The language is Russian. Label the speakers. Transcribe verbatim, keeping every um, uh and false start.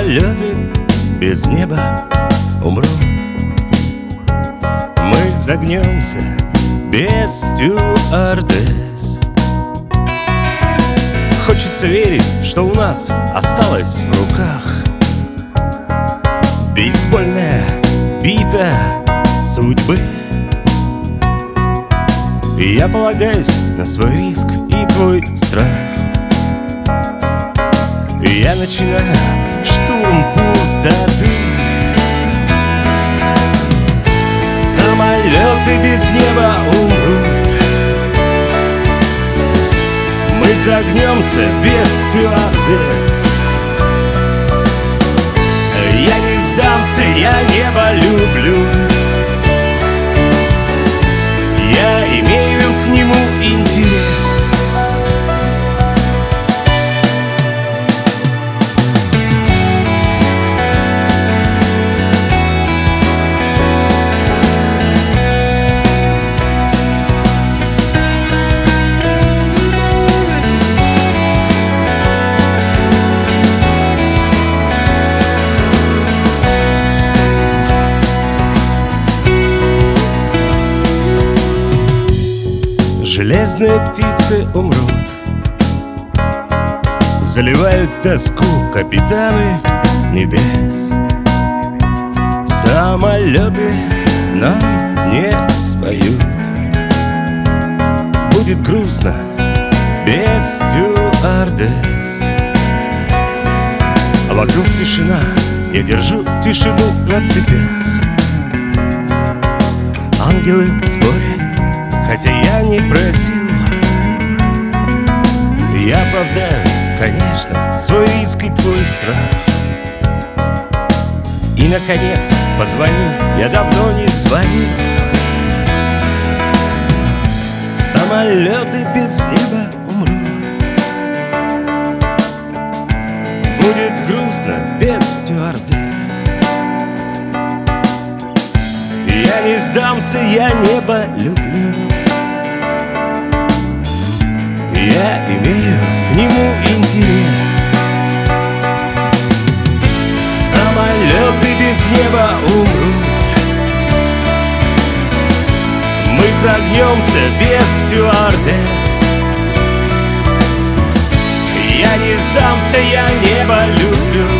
Speaker 1: Самолеты без неба умрут. Мы загнемся без стюардесс. Хочется верить, что у нас осталось в руках бейсбольная бита судьбы. И я полагаюсь на свой риск и твой страх. И я начинаю штурм пустоты. Самолеты без неба умрут. Мы загнемся без стюардесс. Я не сдамся, я небо люблю. Я имею к нему интерес. Железные птицы умрут. Заливают тоску капитаны небес. Самолеты нам не споют. Будет грустно без стюардесс. А вокруг тишина, я держу тишину на цепях. Ангелы в сборе, хотя я не просил. Я оправдаю, конечно, свой риск и твой страх. И, наконец, позвоню, я давно не звонил. Самолеты без неба умрут. Будет грустно без стюардесс. Я не сдамся, я небо люблю. Я имею к нему интерес. Самолеты без неба умрут. Мы загнемся без стюардесс. Я не сдамся, я небо люблю.